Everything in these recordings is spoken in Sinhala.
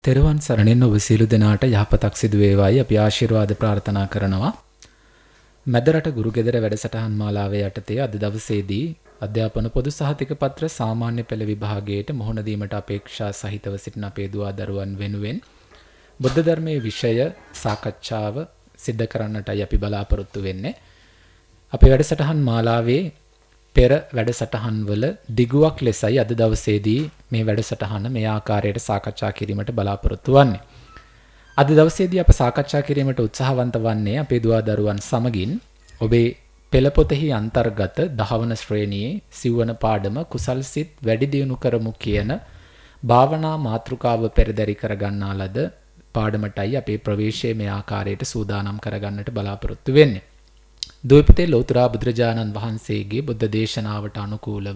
තෙරුවන් සරණින් ඔබ සියලු දෙනාට යහපතක් සිදු වේවායි අපි ආශිර්වාද ප්‍රාර්ථනා කරනවා. මැදරට ගුරුගෙදර වැඩසටහන් මාලාවේ යටතේ අද දවසේදී අධ්‍යාපන පොදු සහතික පත්‍ර සාමාන්‍ය පෙළ විභාගයට මුහුණ දීමට අපේක්ෂා සහිතව සිටින අපේ දුවා දරුවන් වෙනුවෙන් බුද්ධ ධර්මයේ විෂය සාකච්ඡාව සිද්ධ කරන්නටයි අපි බලාපොරොත්තු වෙන්නේ. අපේ වැඩසටහන් මාලාවේ පෙර වැඩසටහන් වල දිගුවක් ලෙසයි අද දවසේදී මේ වැඩසටහන මේ ආකාරයට සාකච්ඡා කිරීමට බලාපොරොත්තු වෙන්නේ. අද දවසේදී අප සාකච්ඡා කිරීමට උත්සාහවන්ත වන්නේ අපේ දුවා දරුවන් සමගින් ඔබේ පෙළ පොතෙහි අන්තර්ගත 10 වන ශ්‍රේණියේ සිව්වන පාඩම කුසල් සිත් වැඩි දියුණු කරමු කියන භාවනා මාතෘකාව පෙරදරි කර ගන්නා ලද පාඩමටයි අපේ ප්‍රවේශයේ මේ ආකාරයට සූදානම් කරගන්නට බලාපොරොත්තු වෙන්නේ. දෝපතේ ලෝතුරා බුදුරජාණන් වහන්සේගේ බුද්ධ දේශනාවට අනුකූලව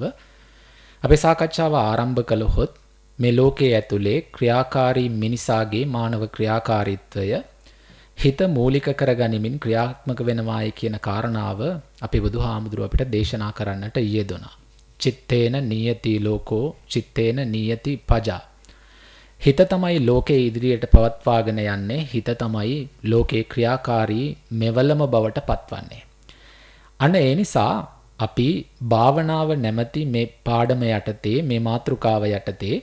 අපේ සාකච්ඡාව ආරම්භ කළොත් මේ ලෝකයේ ඇතුලේ ක්‍රියාකාරී මිනිසාගේ මානව ක්‍රියාකාරීත්වය හිත මූලික කරගනිමින් ක්‍රියාත්මක වෙනවායි කියන කාරණාව අපේ බුදුහාමුදුරුව අපිට දේශනා කරන්නට යෙදුණා. චිත්තේන නියති ලෝකෝ චිත්තේන නියති පජා. හිත තමයි ලෝකයේ ඉදිරියට පවත්වාගෙන යන්නේ. හිත තමයි ලෝකේ ක්‍රියාකාරී මෙවලම බවට පත්වන්නේ. අන්න ඒ නිසා අපි භාවනාව නැමැති මේ පාඩම යටතේ මේ මාතෘකාව යටතේ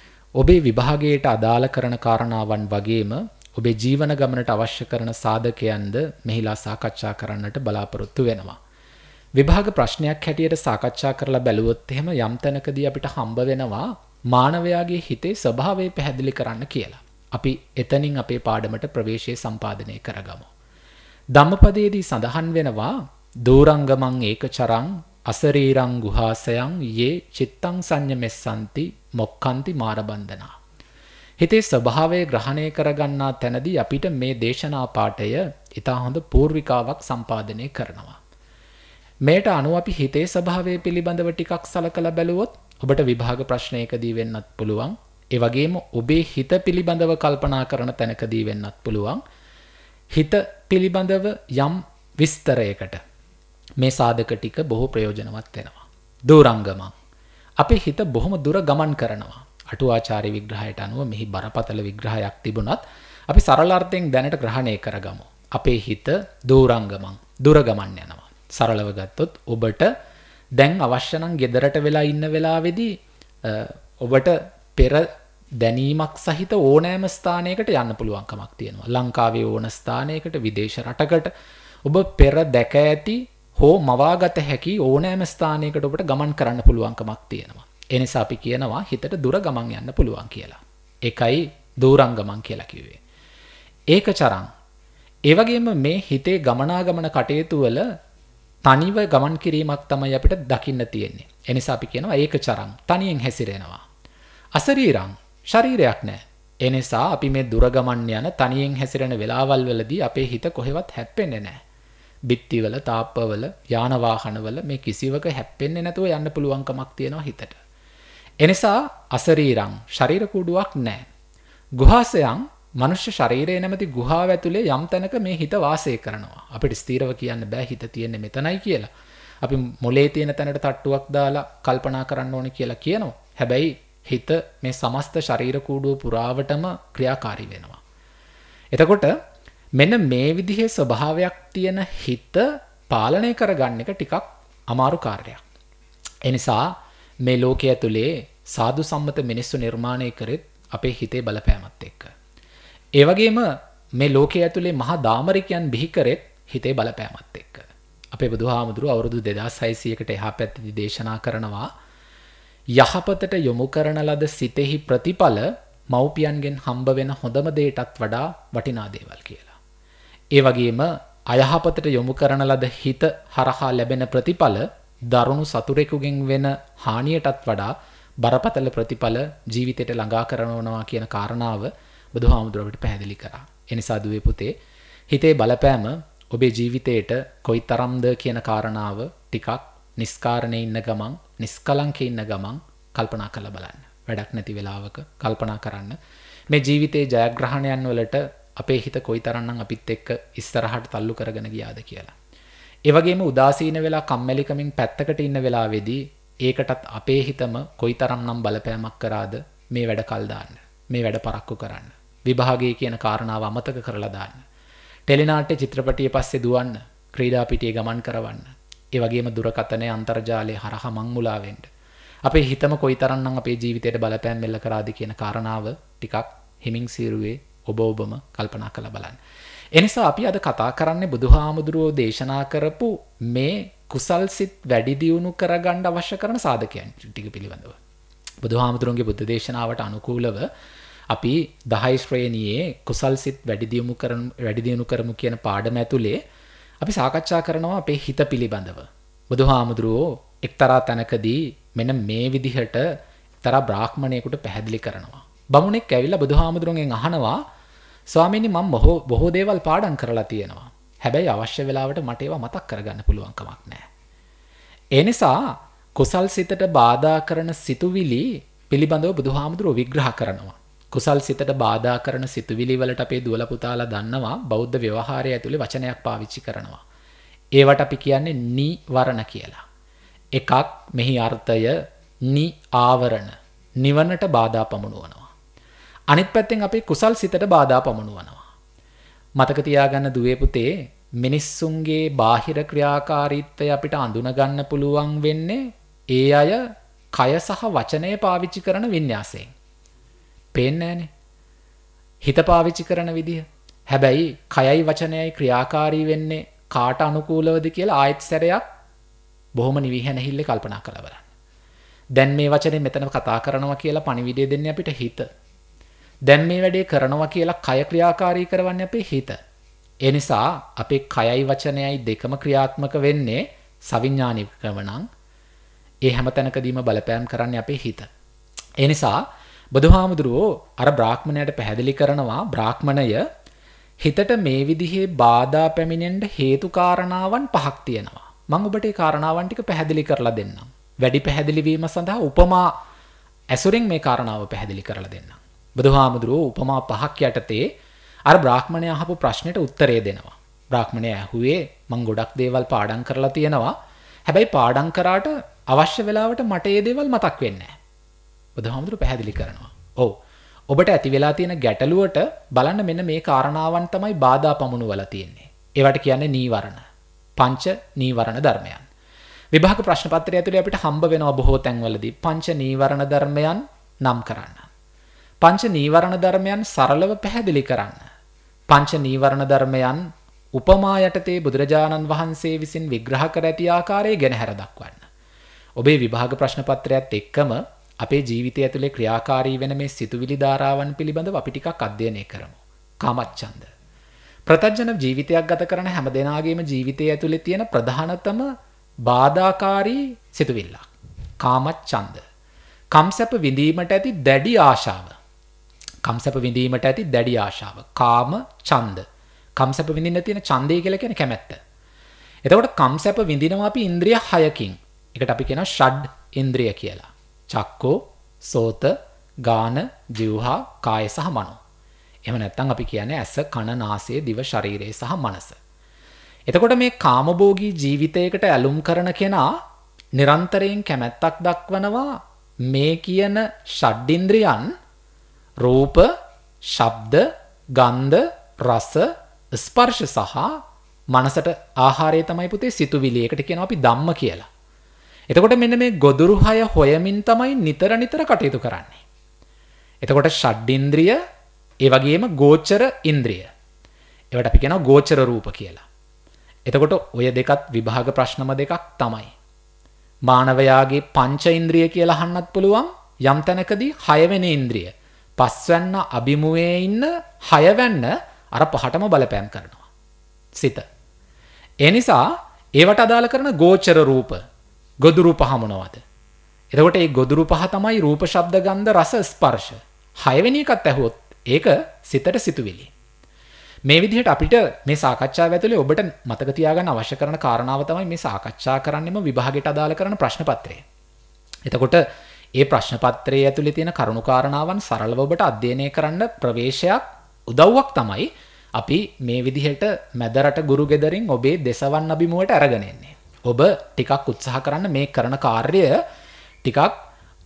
ඔබේ විභාගයට අදාළ කරන කාරණාවන් වගේම ඔබේ ජීවන ගමනට අවශ්‍ය කරන සාධකයන්ද මෙහිලා සාකච්ඡා කරන්නට බලාපොරොත්තු වෙනවා. විභාග ප්‍රශ්නයක් හැටියට සාකච්ඡා කරලා බැලුවොත් එහෙම යම් තැනකදී අපිට හම්බ වෙනවා මානවයාගේ හිතේ ස්වභාවය පැහැදිලි කරන්න කියලා. අපි එතනින් අපේ පාඩමට ප්‍රවේශය සම්පාදනය කරගමු. ධම්මපදයේදී සඳහන් වෙනවා දෝරංගමං ඒකචරං අසරීරං ගුහාසයං යේ චිත්තං සංයමෙස්සන්ති මොක්ඛන්ති මාරබන්ධනා. හිතේ ස්වභාවය ග්‍රහණය කරගන්නා තැනදී අපිට මේ දේශනා පාඩය ඉතා හොඳ පූර්විකාවක් සම්පාදනය කරනවා. මේට අනුව අපි හිතේ ස්වභාවය පිළිබඳව ටිකක් සලකලා බැලුවොත් ඔබට විභාග ප්‍රශ්නයකදී වෙන්නත් පුළුවන්. ඒ වගේම ඔබේ හිත පිළිබඳව කල්පනා කරන තැනකදී වෙන්නත් පුළුවන්. හිත පිළිබඳව යම් විස්තරයකට මේ සාධක ටික බොහෝ ප්‍රයෝජනවත් වෙනවා. දෝරංගමං. අපේ හිත බොහොම දුර ගමන් කරනවා. අටුවාචාර්ය විග්‍රහයට අනුව මෙහි බරපතල විග්‍රහයක් තිබුණත් අපි සරල අර්ථයෙන් දැනට ග්‍රහණය කරගමු. අපේ හිත දෝරංගමං දුර ගමන් යනවා. සරලව ගත්තොත් ඔබට දැන් අවශ්‍ය නම් ගෙදරට වෙලා ඉන්න වෙලාවේදී ඔබට පෙර දැනීමක් සහිත ඕනෑම ස්ථානයකට යන්න පුළුවන්කමක් තියෙනවා. ලංකාවේ ඕන ස්ථානයකට, විදේශ රටකට ඔබ පෙර දැක ඇති හෝ මවාගත හැකි ඕනෑම ස්ථානයකට ඔබට ගමන් කරන්න පුළුවන්කමක් තියෙනවා. ඒ නිසා අපි කියනවා හිතට දුර ගමන් යන්න පුළුවන් කියලා. ඒකයි දෝරංගමං කියලා කිව්වේ. ඒකචරං. ඒ වගේම මේ හිතේ ගමනාගමන කටයුතු වල තනිව ගමන් කිරීමක් තමයි අපිට දකින්න තියෙන්නේ. ඒ නිසා අපි කියනවා ඒකචරං තනියෙන් හැසිරෙනවා. අසරීරං ශරීරයක් නැහැ. ඒ නිසා අපි මේ දුර ගමන් යන තනියෙන් හැසිරෙන වෙලාවල් වලදී අපේ හිත කොහෙවත් හැප්පෙන්නේ නැහැ. බිත්තිවල, තාප්පවල, යාන වාහනවල මේ කිසිවක හැප්පෙන්නේ නැතුව යන්න පුළුවන්කමක් තියෙනවා හිතට. ඒ නිසා අසරීරං ශරීර කුඩුවක් නැහැ. ගුහාසයන් මනුෂ්‍ය ශරීරයේ නැමැති ගුහාව ඇතුලේ යම් තැනක මේ හිත වාසය කරනවා. අපිට ස්ථිරව කියන්න බෑ හිත තියෙන්නේ මෙතනයි කියලා. අපි මොලේ තියෙන තැනට තට්ටුවක් දාලා කල්පනා කරන්න ඕනේ කියලා කියනවා. හැබැයි හිත මේ සමස්ත ශරීර කූඩුව පුරාවටම ක්‍රියාකාරී වෙනවා. එතකොට මෙන්න මේ විදිහේ ස්වභාවයක් තියෙන හිත පාලනය කරගන්න එක ටිකක් අමාරු කාර්යයක්. ඒ නිසා මේ ලෝකයේ ඇතුලේ සාදු සම්මත මිනිස්සු නිර්මාණය කරෙත් අපේ හිතේ බලපෑමත් එක්ක. ඒ වගේම මේ ලෝකයේ ඇතුලේ මහා දාමරිකයන් බිහි කරෙත් හිතේ බලපෑමත් එක්ක. අපේ බුදුහාමුදුරුවෝ අවුරුදු 2600කට එහා පැත්තේදී දේශනා කරනවා යහපතට යොමු කරන ලද සිතෙහි ප්‍රතිඵල මව්පියන්ගෙන් හම්බ වෙන හොඳම දෙයටත් වඩා වටිනා දේවල් කියලා. ඒ වගේම අයහපතට යොමු කරන ලද හිත හරහා ලැබෙන ප්‍රතිඵල දරුණු සතුරෙකුගෙන් වෙන හානියටත් වඩා බරපතල ප්‍රතිඵල ජීවිතයට ළඟා කරනවා කියන කාරණාව බුදුහාමුදුරුවෝ පැහැදිලි කරා. ඒ නිසා දුවේ පුතේ හිතේ බලපෑම ඔබේ ජීවිතයට කොයිතරම්ද කියන කාරණාව ටිකක් නිස්කාරණේ ඉන්න ගමන්, නිස්කලංකේ ඉන්න ගමන් කල්පනා කරලා බලන්න. වැඩක් නැති වෙලාවක කල්පනා කරන්න. මේ ජීවිතයේ ජයග්‍රහණයන් වලට අපේ හිත කොයිතරම්නම් අපිත් එක්ක ඉස්සරහට තල්ලු කරගෙන ගියාද කියලා. ඒ වගේම උදාසීන වෙලා කම්මැලිකමින් පැත්තකට ඉන්න වෙලාවේදී ඒකටත් අපේ හිතම කොයිතරම්නම් බලපෑමක් කරාද මේ වැඩ කල් දාන්න. මේ වැඩ පරක්කු කරන්න. විභාගයේ කියන කාරණාව අමතක කරලා දාන්න. ටෙලිනාට්‍ය චිත්‍රපටිය පස්සේ දුවන්න, ක්‍රීඩා පිටියේ ගමන් කරවන්න. ඒ වගේම දුරකථනයේ අන්තර්ජාලයේ හරහා මංමුලා වෙන්න. අපේ හිතම කොයිතරම්නම් අපේ ජීවිතයට බලපෑම් මෙල්ල කරාද කියන කාරණාව ටිකක් හිමින් සීරුවේ ඔබ ඔබම කල්පනා කරලා බලන්න. එනිසා අපි අද කතා කරන්නේ බුදුහාමුදුරුවෝ දේශනා කරපු මේ කුසල් සිත් වැඩි දියුණු කරගන්න අවශ්‍ය කරන සාධකයන් ටික පිළිබඳව. බුදුහාමුදුරුවන්ගේ බුද්ධ දේශනාවට අනුකූලව අපි 10 ශ්‍රේණියේ කුසල් සිත් වැඩි දියුණු කරමු කියන පාඩම ඇතුලේ අපි සාකච්ඡා කරනවා අපේ හිත පිළිබඳව. බුදුහාමුදුරුවෝ එක්තරා තැනකදී මෙන්න මේ විදිහට එක්තරා බ්‍රාහ්මණයෙකුට පැහැදිලි කරනවා. බමුණෙක් ඇවිල්ලා බුදුහාමුදුරුවන්ගෙන් අහනවා, ස්වාමීනි මම බොහෝ දේවල් පාඩම් කරලා තියෙනවා. හැබැයි අවශ්‍ය වෙලාවට මට ඒවා මතක් කරගන්න පුළුවන් කමක් නැහැ. ඒ නිසා කුසල් සිතට බාධා කරන සිතුවිලි පිළිබඳව බුදුහාමුදුරුවෝ විග්‍රහ කරනවා. කුසල් සිතට බාධා කරන සිතුවිලි වලට අපේ දුවලා පුතාලා දන්නවා බෞද්ධ ව්‍යවහාරය ඇතුලේ වචනයක් පාවිච්චි කරනවා. ඒවට අපි කියන්නේ නිවරණ කියලා. එකක් මෙහි අර්ථය ආවරණ, නිවනට බාධා පමුණුවනවා. අනිත් පැත්තෙන් අපි කුසල් සිතට බාධා පමුණුවනවා. මතක තියාගන්න දුවේ පුතේ, මිනිස්සුන්ගේ බාහිර ක්‍රියාකාරීත්වය අපිට අඳුන ගන්න පුළුවන් වෙන්නේ ඒ අය කය සහ වචනය පාවිච්චි කරන වින්‍යාසයෙන්. පේන්නේ නැහනේ. හිත පාවිච්චි කරන විදිය. හැබැයි කයයි වචනයයි ක්‍රියාකාරී වෙන්නේ කාට අනුකූලවද කියලා ආයෙත් සැරයක් බොහොම නිවිහැනහිල්ලේ කල්පනා කරලා බලන්න. දැන් මේ වචනේ මෙතන කතා කරනවා කියලා පණිවිඩය දෙන්නේ අපිට හිත. දැන් මේ වැඩේ කරනවා කියලා කය ක්‍රියාකාරී කරවන්නේ අපේ හිත. ඒ නිසා අපේ කයයි වචනයයි දෙකම ක්‍රියාත්මක වෙන්නේ සවිඥානිකව නම් ඒ හැම තැනකදීම බලපෑම් කරන්නේ අපේ හිත. ඒ නිසා බුදුහාමුදුරුවෝ අර බ්‍රාහ්මණයට පැහැදිලි කරනවා, බ්‍රාහ්මණය හිතට මේ විදිහේ බාධා පැමිණෙන්න හේතු කාරණාවන් 5ක් තියෙනවා. මම ඔබට ඒ කාරණාවන් ටික පැහැදිලි කරලා දෙන්නම්. වැඩි පැහැදිලි වීම සඳහා උපමා ඇසුරින් මේ කාරණාව පැහැදිලි කරලා දෙන්නම්. බුදුහාමුදුරුවෝ උපමා 5ක් යටතේ අර බ්‍රාහ්මණයා අහපු ප්‍රශ්නෙට උත්තරය දෙනවා. බ්‍රාහ්මණයා ඇහුවේ මම ගොඩක් දේවල් පාඩම් කරලා තියෙනවා. හැබැයි පාඩම් කරාට අවශ්‍ය වෙලාවට මට ඒ දේවල් මතක් වෙන්නේ නැහැ. බුදුහාමුදුරුවෝ පැහැදිලි කරනවා. ඔව්. ඔබට ඇති වෙලා තියෙන ගැටලුවට බලන්න මෙන්න මේ කාරණාවන් තමයි බාධා පමුණුවලා තියෙන්නේ. ඒවට කියන්නේ නීවරණ. පංච නීවරණ ධර්මයන්. විභාග ප්‍රශ්න පත්‍රය ඇතුලේ අපිට හම්බ වෙනවා බොහෝ තැන්වලදී පංච නීවරණ ධර්මයන් නම් කරන්න. පංච නීවරණ ධර්මයන් සරලව පැහැදිලි කරන්න. පංච නීවරණ ධර්මයන් උපමා යටතේ බුදුරජාණන් වහන්සේ විසින් විග්‍රහ කර ඇති ආකාරය ගැන හැර දක්වන්න. ඔබේ විභාග ප්‍රශ්න පත්‍රයත් එක්කම අපේ ජීවිතය ඇතුලේ ක්‍රියාකාරී වෙන මේ සිතුවිලි ධාරාවන් පිළිබඳව අපි ටිකක් අධ්‍යයනය කරමු. කාමච්ඡන්ද. ප්‍රත්‍යජන ජීවිතයක් ගත කරන හැම දෙනාගේම ජීවිතය ඇතුලේ තියෙන ප්‍රධානතම බාධාකාරී සිතුවිල්ලක්. කාමච්ඡන්ද. කම්සප විඳීමට ඇති දැඩි ආශාව. කම්සප විඳීමට ඇති දැඩි ආශාව. කාම ඡන්ද. කම්සප විඳින්න තියෙන ඡන්දය කියලා කියන්නේ කැමැත්ත. එතකොට කම්සප විඳිනවා අපි ඉන්ද්‍රිය 6කින්. ඒකට අපි කියනවා ෂඩ් ඉන්ද්‍රිය කියලා. චක්කෝ, සෝත, ගාන, જીවහා, කාය සහ මනෝ. එහෙම නැත්නම් අපි කියන්නේ ඇස, කන, නාසය, දිව, ශරීරය සහ මනස. එතකොට මේ කාමභෝගී ජීවිතයකට ඇලුම් කරන කෙනා නිරන්තරයෙන් කැමැත්තක් දක්වනවා මේ කියන ෂඩ්ඉන්ද්‍රියන් රූප, ශබ්ද, ගන්ධ, රස, ස්පර්ශ සහ මනසට ආහාරය තමයි පුතේ සිතුවිලි. ඒකට කියනවා අපි ධම්ම කියලා. එතකොට මෙන්න මේ ගොදුරු 6 හොයමින් තමයි නිතර කටයුතු කරන්නේ. එතකොට ෂඩ්ඉන්ද්‍රිය, ඒ වගේම ගෝචර ඉන්ද්‍රිය. ඒවට අපි කියනවා ගෝචර රූප කියලා. එතකොට ඔය දෙකත් විභාග ප්‍රශ්නම දෙකක් තමයි. මානවයාගේ පංච ඉන්ද්‍රිය කියලා අහන්නත් පුළුවන් යම් තැනකදී 6 වෙනි ඉන්ද්‍රිය. පස්වැන්න අභිමුවේ ඉන්න 6 වැන්න අර පහටම බලපෑම් කරනවා. සිත. ඒ නිසා ඒවට අදාළ කරන ගෝචර රූප, ගොදුරු පහ මොනවද? එතකොට මේ ගොදුරු පහ තමයි රූප, ශබ්ද, ගන්ධ, රස, ස්පර්ශ. 6 වෙනි එකත් ඇහුවොත් ඒක සිතට සිතුවිලි. මේ විදිහට අපිට මේ සාකච්ඡාව ඇතුලේ ඔබට මතක තියාගන්න අවශ්‍ය කරන කාරණාව තමයි මේ සාකච්ඡා කරන්නෙම විභාගයට අදාළ කරන ප්‍රශ්න පත්‍රය. එතකොට ඒ ප්‍රශ්න පත්‍රයේ ඇතුලේ තියෙන කරුණු කාරණාවන් සරලව ඔබට අධ්‍යයනය කරන්න ප්‍රවේශයක් උදව්වක් තමයි අපි මේ විදිහට මැදරට ගුරු ගෙදරින් ඔබේ දෙසවන් අභිමුවට අරගෙන එන්නේ. ඔබ ටිකක් උත්සාහ කරන්න මේ කරන කාර්යය ටිකක්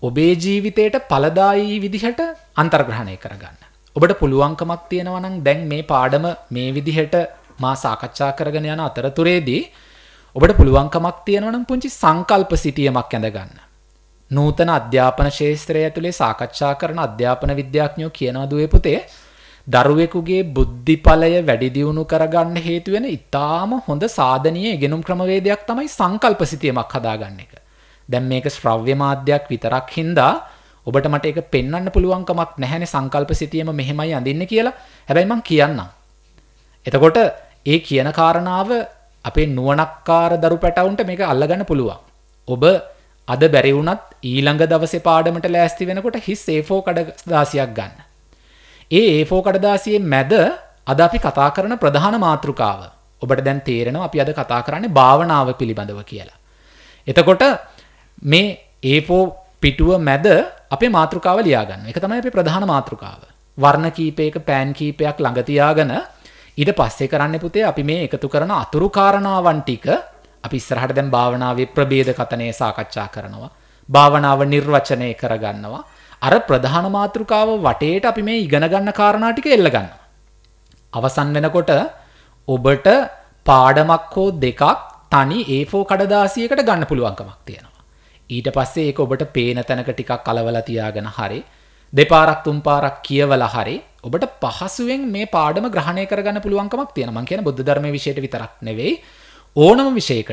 ඔබේ ජීවිතයට ඵලදායී විදිහට අන්තර්ග්‍රහණය කරගන්න. ඔබට පුළුවන්කමක් තියෙනවා නම් දැන් මේ පාඩම මේ විදිහට මා සාකච්ඡා කරගෙන යන අතරතුරේදී ඔබට පුළුවන්කමක් තියෙනවා නම් පුංචි සංකල්ප සිටියමක් ඇඳ ගන්න. නූතන අධ්‍යාපන ශාස්ත්‍රය ඇතුලේ සාකච්ඡා කරන අධ්‍යාපන විද්‍යාඥයෝ කියනවා දුවේ පුතේ දරුවෙකුගේ බුද්ධිඵලය වැඩි දියුණු කරගන්න හේතු වෙන ඊටාම හොඳ සාධනීය ඉගෙනුම් ක්‍රමවේදයක් තමයි සංකල්ප සිතියමක් හදාගන්න එක. දැන් මේක ශ්‍රව්‍ය මාධ්‍යයක් විතරක් හින්දා ඔබට මට ඒක පෙන්වන්න පුළුවන්කමක් නැහැනේ සංකල්ප සිතියම මෙහෙමයි අඳින්නේ කියලා. හැබැයි මං කියන්නම්. එතකොට ඒ කියන කාරණාව අපේ නුවණක්කාර දරු පැටවුන්ට මේක අල්ලගන්න පුළුවන්. ඔබ අද බැරි වුණත් ඊළඟ දවසේ පාඩමට ලෑස්ති වෙනකොට හිස් A4 කඩදාසියක් ගන්න. ඒ A4 කඩදාසියේ මැද අද අපි කතා කරන ප්‍රධාන මාතෘකාව. ඔබට දැන් තේරෙනවා අපි අද කතා කරන්නේ භාවනාව පිළිබඳව කියලා. එතකොට මේ A4 පිටුව මැද අපේ මාතෘකාව ලියා ගන්න. ඒක තමයි අපේ ප්‍රධාන මාතෘකාව. වර්ණ කීපයක පෑන් කීපයක් ළඟ තියාගෙන ඊට පස්සේ කරන්න පුතේ අපි මේ එකතු කරන අතුරු කාරණාවන් ටික අපි ඉස්සරහට දැන් භාවනාවේ ප්‍රභේද කතනය සාකච්ඡා කරනවා. භාවනාව නිර්වචනය කරගන්නවා. අර ප්‍රධාන මාතෘකාව වටේට අපි මේ ඉගෙන ගන්න කාරණා ටික එල්ල ගන්නවා. අවසන් වෙනකොට ඔබට පාඩමක් හෝ දෙකක් තනි A4 කඩදාසියකට ගන්න පුළුවන්කමක් තියෙනවා. ඊට පස්සේ ඒක ඔබට පේන තැනක ටිකක් අලවලා තියාගෙන හරි දෙපාරක් තුන් පාරක් කියවලා හරි ඔබට පහසුවෙන් මේ පාඩම ග්‍රහණය කරගන්න පුළුවන්කමක් තියෙනවා. මම කියන බුද්ධ ධර්මයේ විෂයට විතරක් නෙවෙයි ඕනම විෂයකට